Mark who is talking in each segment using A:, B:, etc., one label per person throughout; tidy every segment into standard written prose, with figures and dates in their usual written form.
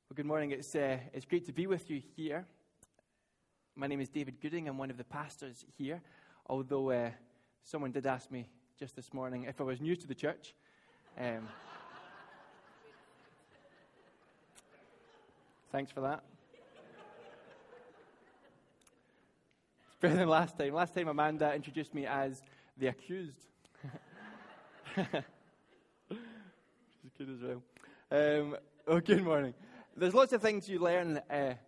A: Well, good morning. It's great to be with you here. My name is David Gooding. I'm one of the pastors here, although someone did ask me just this morning if I was new to the church. Thanks for that. It's better than last time. Last time Amanda introduced me as the accused. Which is good as well. Good morning. There's lots of things you learn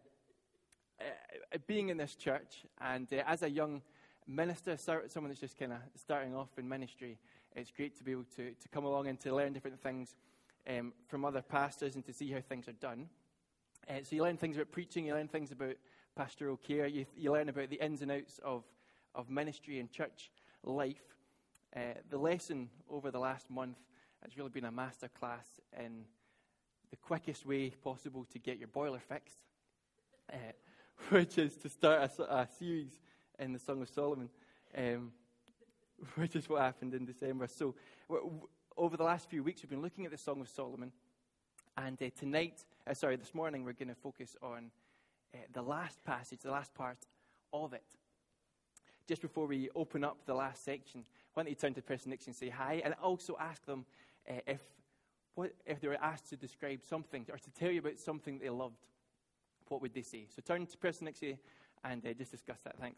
A: being in this church, and as a young minister, someone that's just kind of starting off in ministry, it's great to be able to come along and to learn different things from other pastors and to see how things are done. So you learn things about preaching, you learn things about pastoral care, you learn about the ins and outs of ministry and church life. The lesson over the last month has really been a masterclass in the quickest way possible to get your boiler fixed, which is to start a series in the Song of Solomon, which is what happened in December. So over the last few weeks, we've been looking at the Song of Solomon, and this morning, we're going to focus on the last passage, the last part of it. Just before we open up the last section, why don't you turn to the person next to you and say hi, and also ask them if they were asked to describe something or to tell you about something they loved, what would they say? So turn to the person next to you and just discuss that. Thanks.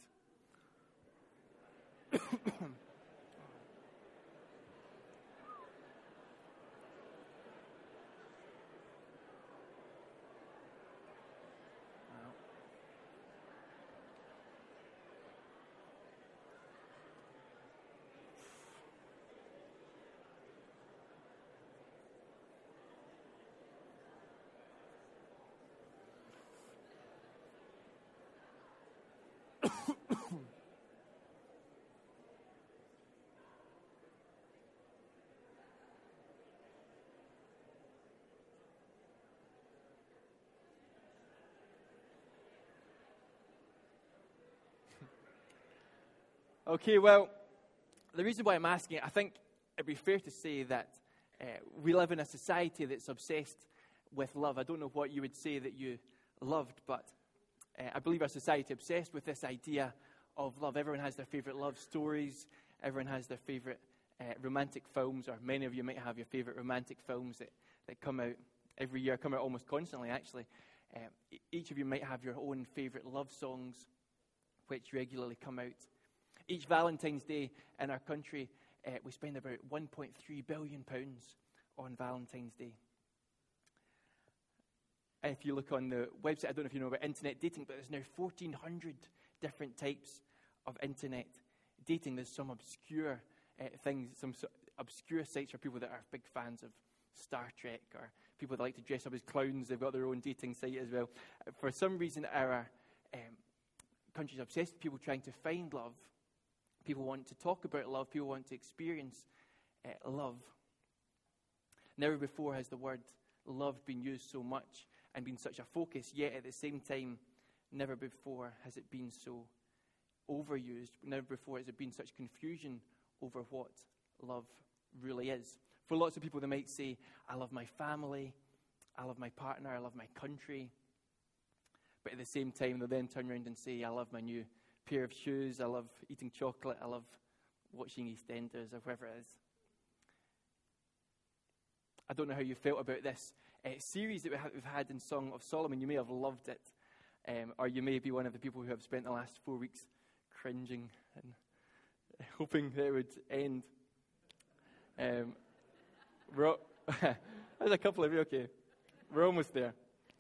A: Okay, well, the reason why I'm asking it, I think it'd be fair to say that we live in a society that's obsessed with love. I don't know what you would say that you loved, but I believe our society is obsessed with this idea of love. Everyone has their favorite love stories. Everyone has their favorite romantic films, or many of you might have your favorite romantic films that come out every year, come out almost constantly, actually. Each of you might have your own favorite love songs, which regularly come out. Each Valentine's Day in our country, we spend about £1.3 billion on Valentine's Day. And if you look on the website, I don't know if you know about internet dating, but there's now 1,400 different types of internet dating. There's some obscure things, some obscure sites for people that are big fans of Star Trek, or people that like to dress up as clowns. They've got their own dating site as well. For some reason, our country's obsessed with people trying to find love. People want to talk about love. People want to experience love. Never before has the word love been used so much and been such a focus, yet at the same time, never before has it been so overused. Never before has there been such confusion over what love really is. For lots of people, they might say, I love my family, I love my partner, I love my country. But at the same time, they'll then turn around and say, I love my new pair of shoes, I love eating chocolate, I love watching EastEnders, or whatever it is. I don't know how you felt about this series that we've had in Song of Solomon. You may have loved it, or you may be one of the people who have spent the last 4 weeks cringing and hoping that it would end. There's a couple of you, okay. We're almost there.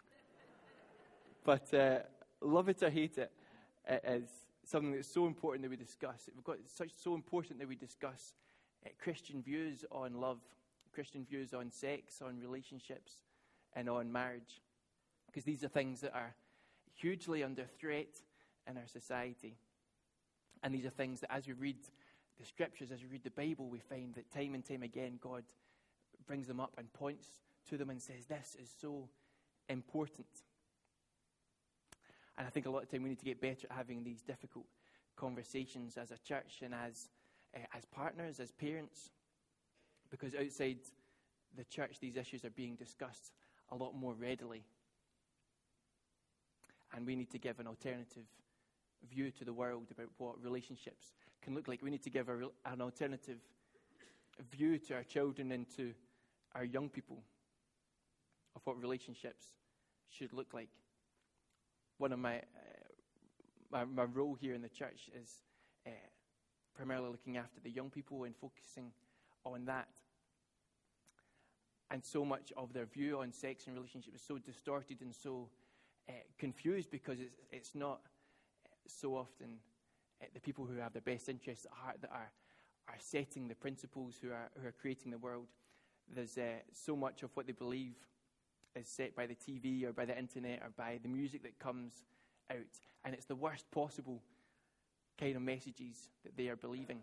A: But love it or hate it is something that's so important that we discuss. So important that we discuss Christian views on love, Christian views on sex, on relationships, and on marriage. Because these are things that are hugely under threat in our society. And these are things that as we read the scriptures, as we read the Bible, we find that time and time again God brings them up and points to them and says, this is so important. And I think a lot of time we need to get better at having these difficult conversations as a church and as partners, as parents. Because outside the church, these issues are being discussed a lot more readily And we need to give an alternative view to the world about what relationships can look like. We need to give an alternative view to our children and to our young people of what relationships should look like. One of my role here in the church is primarily looking after the young people and focusing on that. And so much of their view on sex and relationships is so distorted and so confused because it's not so often the people who have their best interests at heart that are setting the principles, who are creating the world. There's so much of what they believe is set by the TV or by the internet or by the music that comes out. And it's the worst possible kind of messages that they are believing.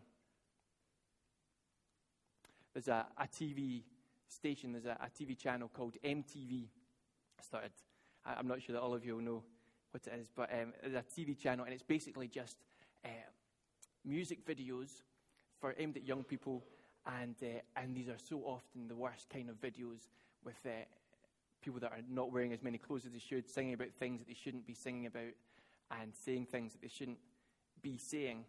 A: There's a TV station, there's a TV channel called MTV. I'm not sure that all of you will know what it is, but there's a TV channel, and it's basically just music videos aimed at young people, and these are so often the worst kind of videos with people that are not wearing as many clothes as they should, singing about things that they shouldn't be singing about, and saying things that they shouldn't be saying.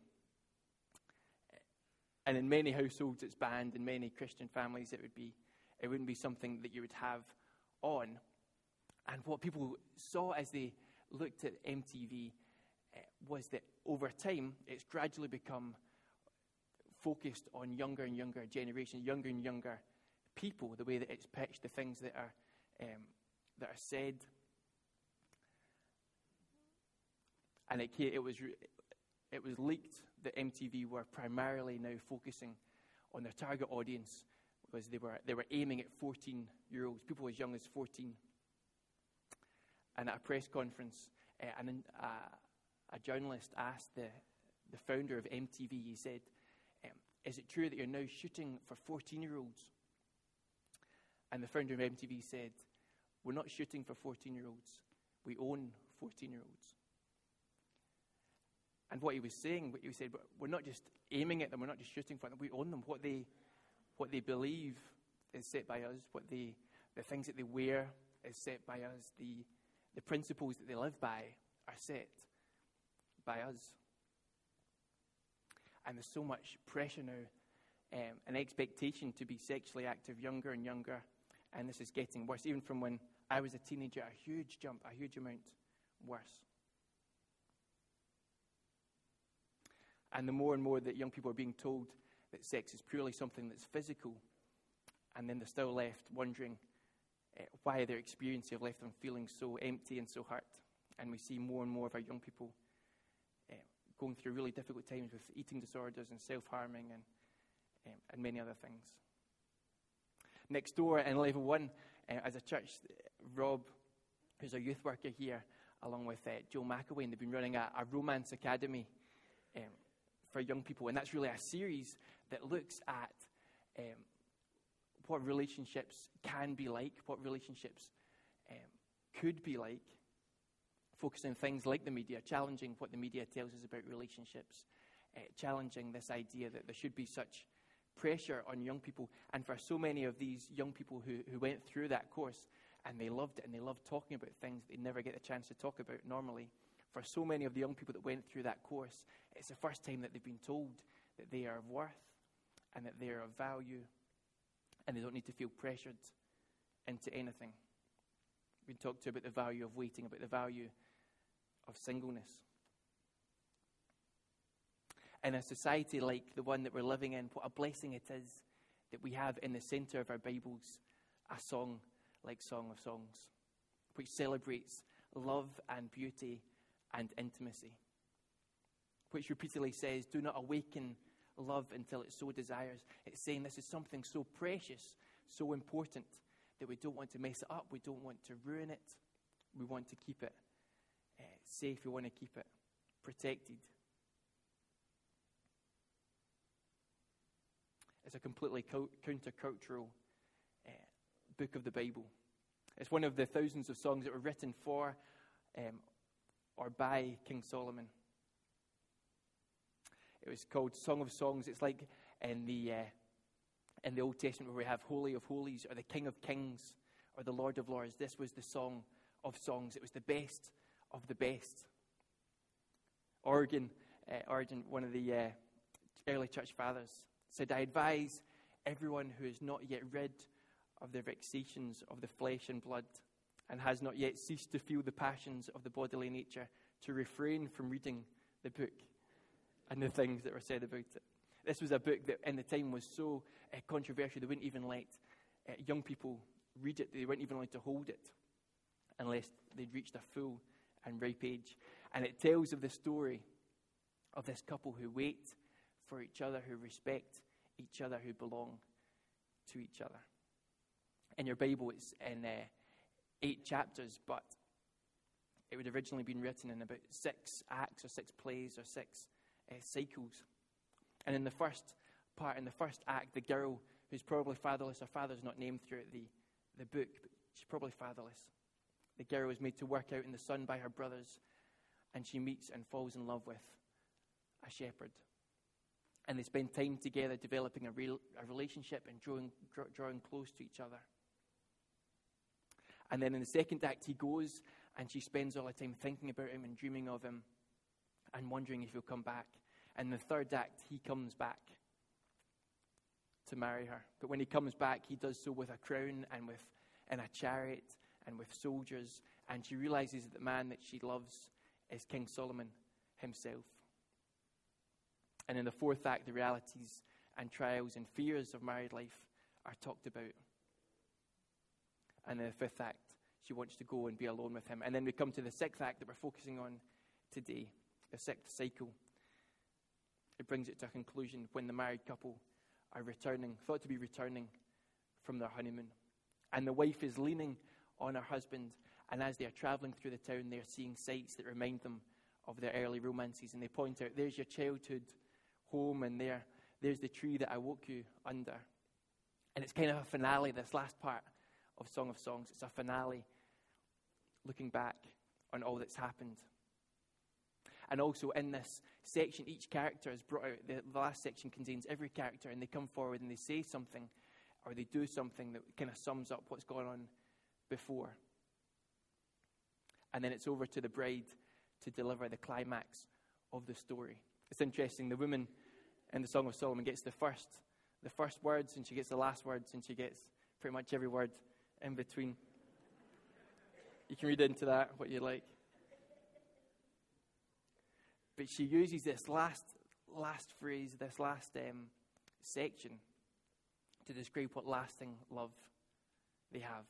A: And in many households it's banned. In many Christian families it wouldn't be something that you would have on. And what people saw as they looked at MTV was that over time it's gradually become focused on younger and younger generations, younger and younger people, the way that it's pitched, the things that are said. And it was leaked that MTV were primarily now focusing on their target audience, because they were aiming at 14-year-olds, people as young as 14. And at a press conference, a journalist asked the founder of MTV, he said, "Is it true that you're now shooting for 14-year-olds?" And the founder of MTV said, "We're not shooting for 14-year-olds. We own 14-year-olds." And what he was saying, he said, we're not just aiming at them, we're not just shooting for them, we own them. What they believe is set by us. The things that they wear is set by us. The principles that they live by are set by us. And there's so much pressure now, an expectation to be sexually active younger and younger. And this is getting worse. Even from when I was a teenager, a huge amount worse. And the more and more that young people are being told that sex is purely something that's physical, and then they're still left wondering why their experience have left them feeling so empty and so hurt. And we see more and more of our young people going through really difficult times with eating disorders and self-harming and many other things. Next door in Level 1, as a church, Rob, who's our youth worker here, along with Joe McAway, they've been running a romance academy for young people. And that's really a series that looks at what relationships can be like, what relationships could be like, focusing on things like the media, challenging what the media tells us about relationships, challenging this idea that there should be such pressure on young people. And for so many of these young people who went through that course, and they loved it, and they loved talking about things they never get the chance to talk about normally, for so many of the young people that went through that course, it's the first time that they've been told that they are of worth and that they are of value, and they don't need to feel pressured into anything. We talked about the value of waiting, about the value of singleness. In a society like the one that we're living in, what a blessing it is that we have in the center of our Bibles a song like Song of Songs, which celebrates love and beauty and intimacy, which repeatedly says, do not awaken love until it so desires. It's saying this is something so precious, so important, that we don't want to mess it up, we don't want to ruin it, we want to keep it safe, we want to keep it protected. It's a completely countercultural book of the Bible. It's one of the thousands of songs that were written for or by King Solomon. It was called Song of Songs. It's like in the Old Testament where we have Holy of Holies or the King of Kings or the Lord of Lords. This was the Song of Songs. It was the best of the best. Origen, one of the early church fathers, said, "I advise everyone who is not yet rid of the vexations of the flesh and blood and has not yet ceased to feel the passions of the bodily nature to refrain from reading the book and the things that were said about it." This was a book that in the time was so controversial, they wouldn't even let young people read it. They weren't even allowed to hold it unless they'd reached a full and ripe age. And it tells of the story of this couple who wait for each other, who respect each other, who belong to each other. In your Bible, it's in 8 chapters, but it would originally been written in about 6 acts or 6 plays or 6 cycles. And in the first part, in the first act, the girl who's probably fatherless, her father's not named throughout the book, but she's probably fatherless. The girl is made to work out in the sun by her brothers, and she meets and falls in love with a shepherd. And they spend time together developing a relationship and drawing close to each other. And then in the second act, he goes, and she spends all the time thinking about him and dreaming of him and wondering if he'll come back. And in the third act, he comes back to marry her. But when he comes back, he does so with a crown and in a chariot and with soldiers. And she realizes that the man that she loves is King Solomon himself. And in the fourth act, the realities and trials and fears of married life are talked about. And in the fifth act, she wants to go and be alone with him. And then we come to the sixth act that we're focusing on today, the sixth cycle. It brings it to a conclusion when the married couple are thought to be returning from their honeymoon. And the wife is leaning on her husband, and as they are traveling through the town, they are seeing sights that remind them of their early romances. And they point out, there's your childhood home, and there's the tree that I woke you under. And it's kind of a finale, this last part of Song of Songs. It's a finale looking back on all that's happened. And also in this section, each character is brought out. The last section contains every character, and they come forward and they say something or they do something that kind of sums up what's gone on before. And then it's over to the bride to deliver the climax of the story. It's interesting, the woman in the Song of Solomon gets the first words, and she gets the last words, and she gets pretty much every word in between. You can read into that what you like. But she uses this last phrase, this last section to describe what lasting love they have.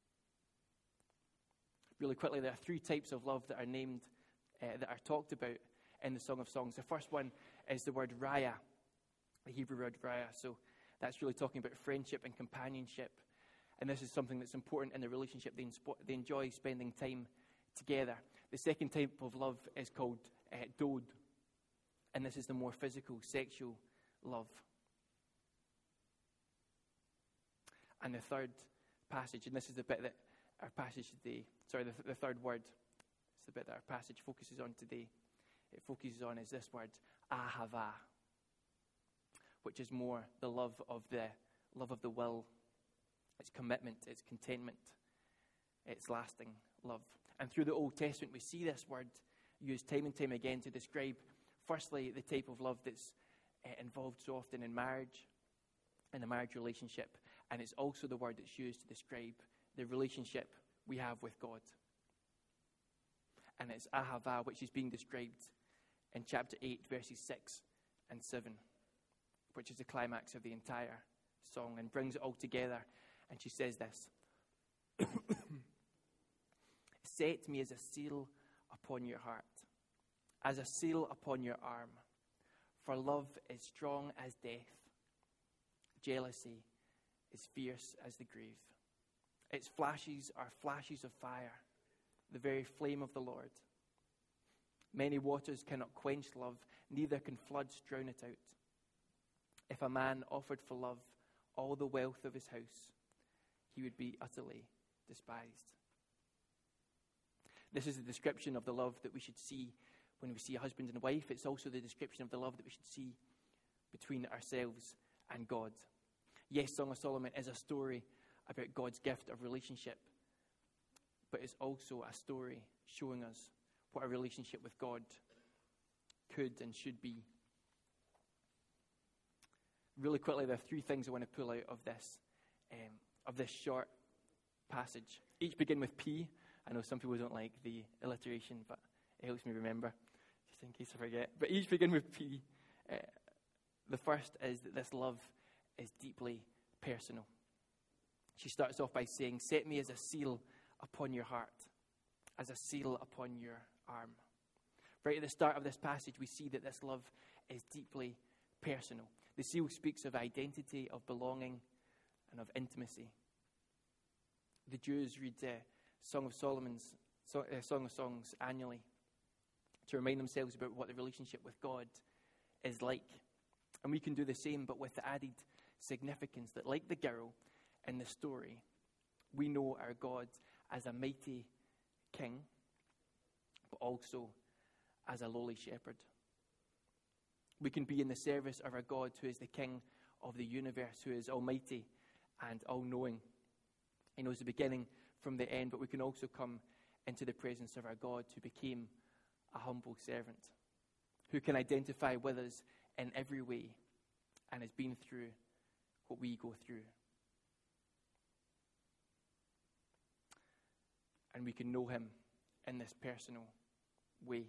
A: Really quickly, there are 3 types of love that are named, that are talked about in the Song of Songs. The first one is the word raya, the Hebrew word raya. So that's really talking about friendship and companionship. And this is something that's important in the relationship. They enjoy spending time together. The second type of love is called dod. And this is the more physical, sexual love. And the third passage, and this is the bit that our passage today, the third word, it's the bit that our passage focuses on today. It focuses on is this word, ahava, which is more the love of the will. It's commitment, it's contentment, it's lasting love. And through the Old Testament, we see this word used time and time again to describe, firstly, the type of love that's involved so often in marriage, in a marriage relationship. And it's also the word that's used to describe the relationship we have with God. And it's ahava, which is being described in chapter 8, verses 6 and 7, which is the climax of the entire song and brings it all together. And she says this, set me as a seal upon your heart, as a seal upon your arm. For love is strong as death. Jealousy is fierce as the grave. Its flashes are flashes of fire, the very flame of the Lord. Many waters cannot quench love, neither can floods drown it out. If a man offered for love all the wealth of his house, he would be utterly despised. This is the description of the love that we should see when we see a husband and a wife. It's also the description of the love that we should see between ourselves and God. Yes, Song of Solomon is a story about God's gift of relationship, but it's also a story showing us what a relationship with God could and should be. Really quickly, there are three things I want to pull out of this short passage. Each begin with P. I know some people don't like the alliteration, but it helps me remember, just in case I forget. But each begin with P. The first is that this love is deeply personal. She starts off by saying, "Set me as a seal upon your heart, as a seal upon your arm." Right at the start of this passage, we see that this love is deeply personal. The seal speaks of identity, of belonging, and of intimacy. The Jews read Song of Songs annually to remind themselves about what the relationship with God is like. And we can do the same, but with the added significance that, like the girl in the story, we know our God as a mighty king, but also as a lowly shepherd. We can be in the service of our God, who is the King of the universe, who is almighty and all-knowing. He knows the beginning from the end, but we can also come into the presence of our God, who became a humble servant, who can identify with us in every way and has been through what we go through. And we can know him in this personal way.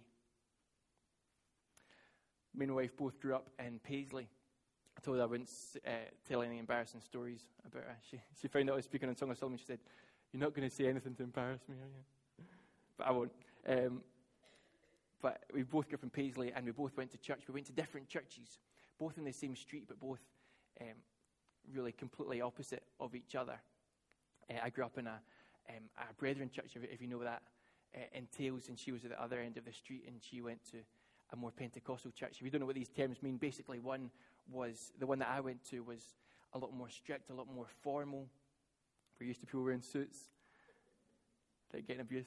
A: Me and my wife both grew up in Paisley. I told her I wouldn't tell any embarrassing stories about her. She found out I was speaking on Song of Solomon. She said, "You're not going to say anything to embarrass me, are you?" But I won't. But we both grew up in Paisley, and we both went to church. We went to different churches, both in the same street, but both really completely opposite of each other. I grew up in a Brethren church, if you know what that entails, and she was at the other end of the street, and she went to a more Pentecostal church. If you don't know what these terms mean, basically the one that I went to was a lot more strict, a lot more formal. We're used to people wearing suits, like getting abuse.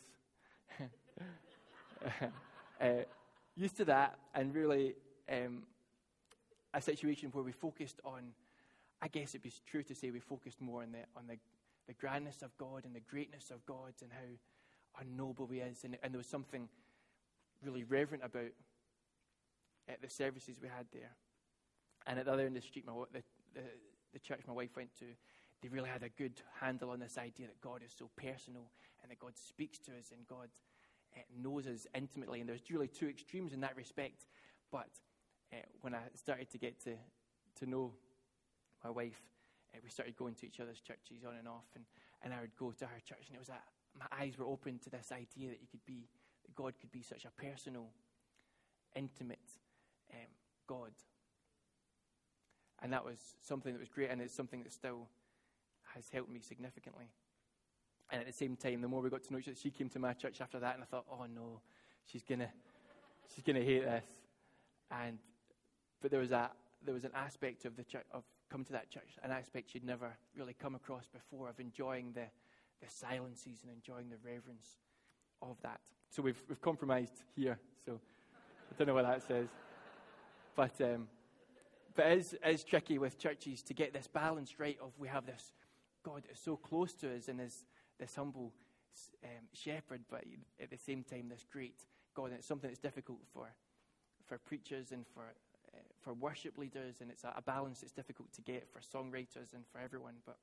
A: Used to that, and really a situation where we focused on, I guess it'd be true to say we focused more on the grandness of God and the greatness of God and how unknowable he is. And there was something really reverent about at the services we had there. And at the other end of the street, the church my wife went to, they really had a good handle on this idea that God is so personal and that God speaks to us and God knows us intimately. And there's really two extremes in that respect. But when I started to get to know my wife, we started going to each other's churches on and off. And I would go to her church, and it was that my eyes were open to this idea that that God could be such a personal, intimate God. And that was something that was great, and it's something that still has helped me significantly. And at the same time, the more we got to know each other, she came to my church after that, and I thought, oh no, she's gonna hate this. But there was an aspect of the church, of coming to that church, an aspect she'd never really come across before, of enjoying the silences and enjoying the reverence of that. So we've compromised here. So I don't know what that says, but it is tricky with churches to get this balance right. Of we have this God is so close to us and is this humble shepherd, but at the same time this great God. And it's something that's difficult for preachers and for worship leaders, and it's a balance that's difficult to get for songwriters and for everyone. But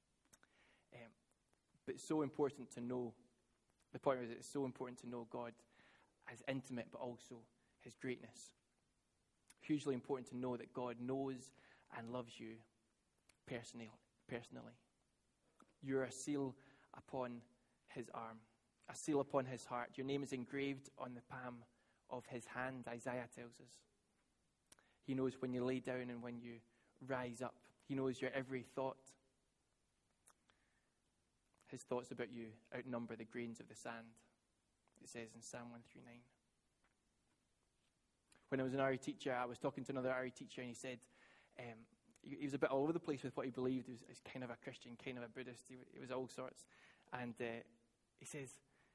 A: it's so important to know. The point is, it's so important to know God as intimate, but also his greatness. Hugely important to know that God knows and loves you personally. You're a seal upon his arm, a seal upon his heart. Your name is engraved on the palm of his hand, Isaiah tells us. He knows when you lay down and when you rise up. He knows your every thought. His thoughts about you outnumber the grains of the sand, it says in Psalm 139. When I was an RE teacher, I was talking to another RE teacher, and he said he was a bit all over the place with what he believed. He was kind of a Christian, kind of a Buddhist. He was all sorts. And he says,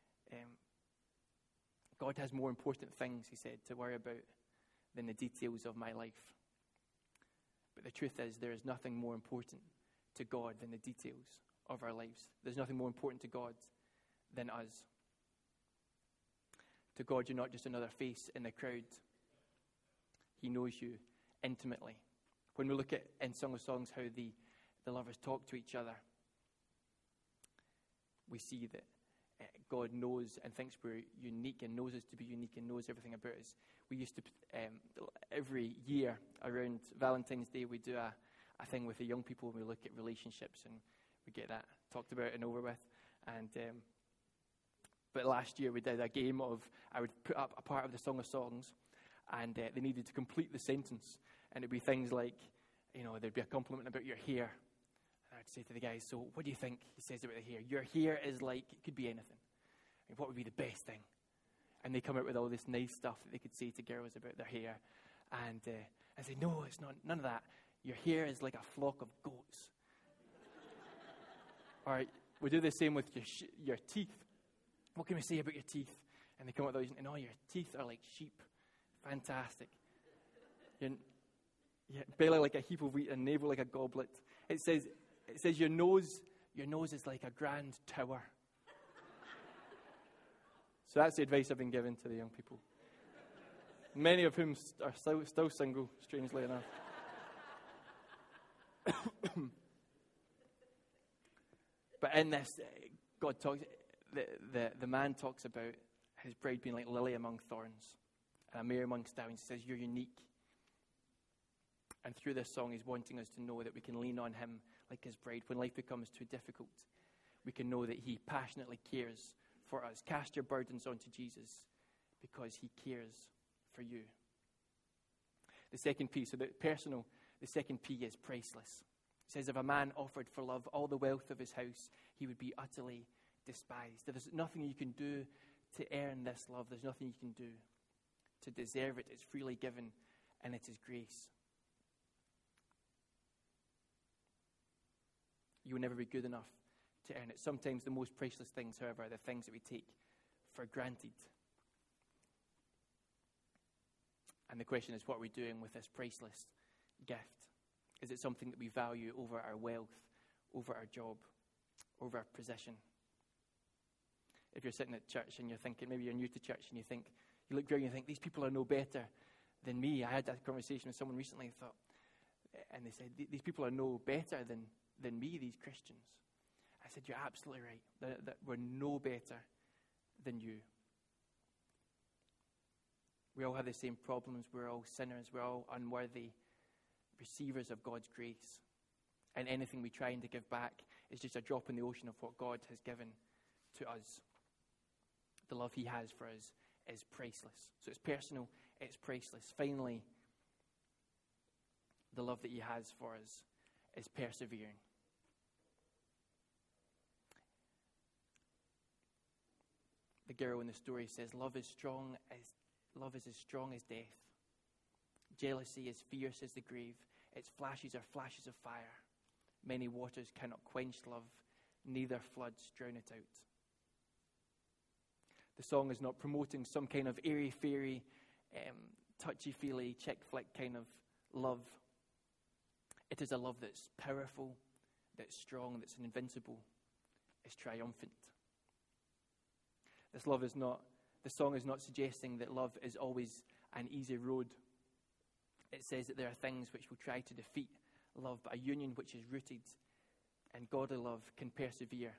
A: God has more important things, he said, to worry about than the details of my life. But the truth is, there is nothing more important to God than the details of our lives. There's nothing more important to God than us. To God, you're not just another face in the crowd. He knows you intimately. When we look at, in Song of Songs, how the lovers talk to each other, we see that God knows and thinks we're unique and knows us to be unique and knows everything about us. We used to, every year around Valentine's Day, we do a thing with the young people and we look at relationships and we get that talked about and over with. And but last year we did a game of, I would put up a part of the Song of Songs and they needed to complete the sentence. And it'd be things like, there'd be a compliment about your hair. And I'd say to the guys, so what do you think he says about the hair? Your hair is like, it could be anything. And what would be the best thing? And they come out with all this nice stuff that they could say to girls about their hair. And I say, no, it's not, none of that. Your hair is like a flock of goats. Or we do the same with your teeth. What can we say about your teeth? And they come up with those, your teeth are like sheep. Fantastic. Your belly like a heap of wheat and navel like a goblet. It says your nose is like a grand tower. So that's the advice I've been given to the young people. Many of whom are still single, strangely enough. But in this, God talks, the man talks about his bride being like lily among thorns and a mare among stallions. He says, you're unique. And through this song, he's wanting us to know that we can lean on him like his bride. When life becomes too difficult, we can know that he passionately cares for us. Cast your burdens onto Jesus because he cares for you. The second P, so the second P is priceless. It says, if a man offered for love all the wealth of his house, he would be utterly despised. There's nothing you can do to earn this love. There's nothing you can do to deserve it. It's freely given, and it is grace. You will never be good enough to earn it. Sometimes the most priceless things, however, are the things that we take for granted. And the question is, what are we doing with this priceless gift? Is it something that we value over our wealth, over our job, over our position? If you're sitting at church and you're thinking, maybe you're new to church and you look around and you think, these people are no better than me. I had that conversation with someone recently and they said, these people are no better than me, these Christians. I said, you're absolutely right. That we're no better than you. We all have the same problems. We're all sinners. We're all unworthy receivers of God's grace. And anything we try to give back is just a drop in the ocean of what God has given to us. The love he has for us is priceless. So it's personal, it's priceless. Finally, the love that he has for us is persevering. The girl in the story says, love is as strong as death. Jealousy is fierce as the grave. Its flashes are flashes of fire. Many waters cannot quench love, neither floods drown it out. The song is not promoting some kind of airy-fairy, touchy-feely, chick flick kind of love. It is a love that's powerful, that's strong, that's invincible, it's triumphant. The song is not suggesting that love is always an easy road. It says that there are things which will try to defeat love, but a union which is rooted in godly love can persevere.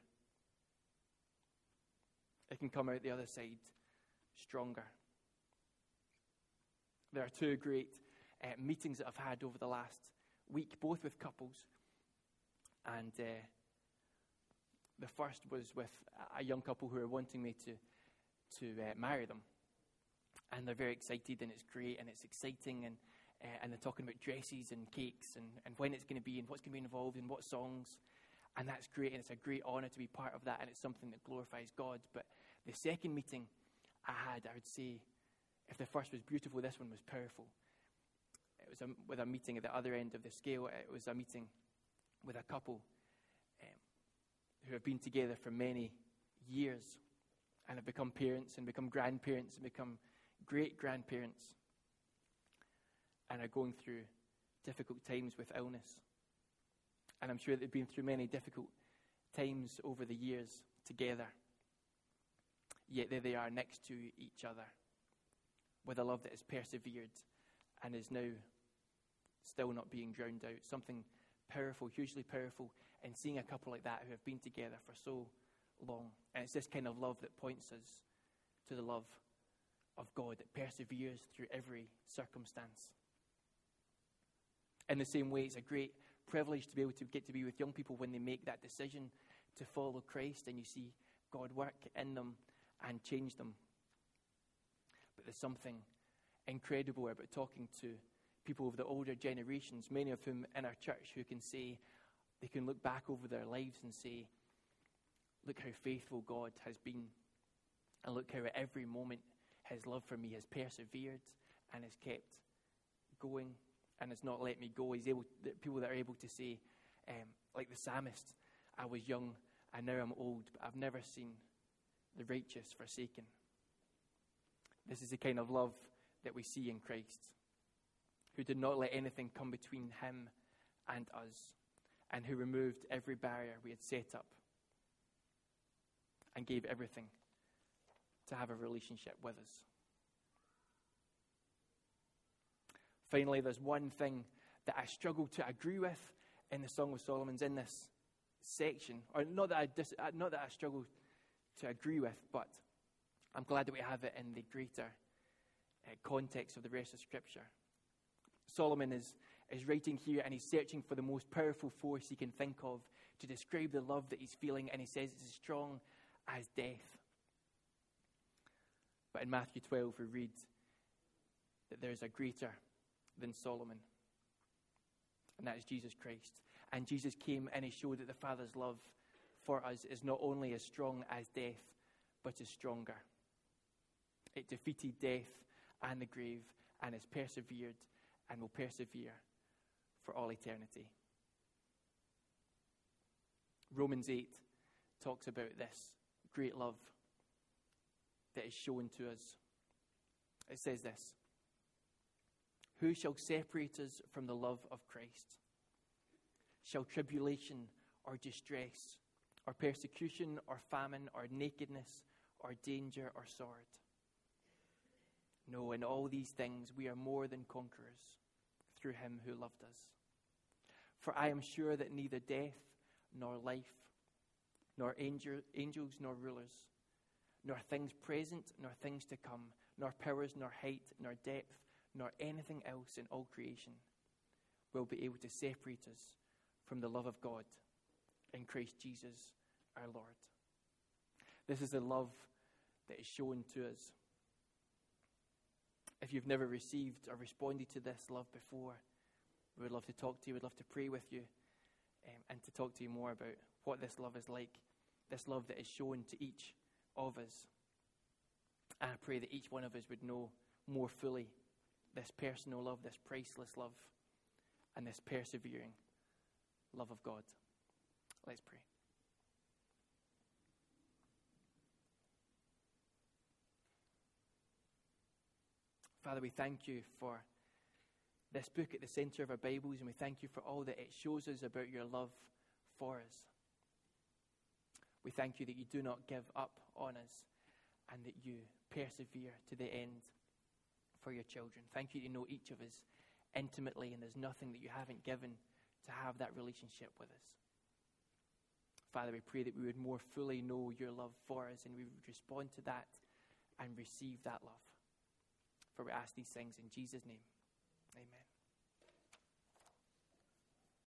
A: It can come out the other side stronger. There are two great meetings that I've had over the last week, both with couples. And the first was with a young couple who are wanting me to marry them. And they're very excited, and it's great, and it's exciting, and they're talking about dresses and cakes and when it's going to be and what's going to be involved and what songs. And that's great, and it's a great honor to be part of that, and it's something that glorifies God. But the second meeting I would say, if the first was beautiful, this one was powerful. It was with a meeting at the other end of the scale. It was a meeting with a couple who have been together for many years and have become parents and become grandparents and become great-grandparents and are going through difficult times with illness. And I'm sure they've been through many difficult times over the years together. yet there they are next to each other with a love that has persevered and is now still not being drowned out. Something powerful, hugely powerful, in seeing a couple like that who have been together for so long. And it's this kind of love that points us to the love of God that perseveres through every circumstance. In the same way, it's a great privilege to be able to get to be with young people when they make that decision to follow Christ and you see God work in them and change them. But there's something incredible about talking to people of the older generations, many of whom in our church, who can say, they can look back over their lives and say, look how faithful God has been. And look how at every moment his love for me has persevered and has kept going and has not let me go. He's able, people that are able to say, like the psalmist, I was young and now I'm old, but I've never seen the righteous forsaken. This is the kind of love that we see in Christ, who did not let anything come between him and us, and who removed every barrier we had set up and gave everything to have a relationship with us. Finally, there's one thing that I struggle to agree with in the Song of Solomon's in this section, or not that I struggle to agree with, but I'm glad that we have it in the greater context of the rest of Scripture. Solomon is writing here, and he's searching for the most powerful force he can think of to describe the love that he's feeling, and he says it's as strong as death. But in Matthew 12 we read that there is a greater than Solomon, and that is Jesus Christ. And Jesus came and he showed that the Father's love for us is not only as strong as death, but is stronger. It defeated death and the grave and has persevered and will persevere for all eternity. Romans 8 talks about this great love that is shown to us. It says this: who shall separate us from the love of Christ? Shall tribulation or distress or persecution or famine or nakedness or danger or sword? No, in all these things we are more than conquerors through him who loved us. For I am sure that neither death nor life, nor angels nor rulers, nor things present nor things to come, nor powers nor height nor depth, nor anything else in all creation will be able to separate us from the love of God in Christ Jesus our Lord. This is the love that is shown to us. If you've never received or responded to this love before, we would love to talk to you, we'd love to pray with you, and to talk to you more about what this love is like, this love that is shown to each of us. And I pray that each one of us would know more fully this personal love, this priceless love, and this persevering love of God. Let's pray. Father, we thank you for this book at the center of our Bibles, and we thank you for all that it shows us about your love for us. We thank you that you do not give up on us and that you persevere to the end for your children. Thank you that you know each of us intimately, and there's nothing that you haven't given to have that relationship with us. Father, we pray that we would more fully know your love for us, and we would respond to that and receive that love. For we ask these things in Jesus' name. Amen.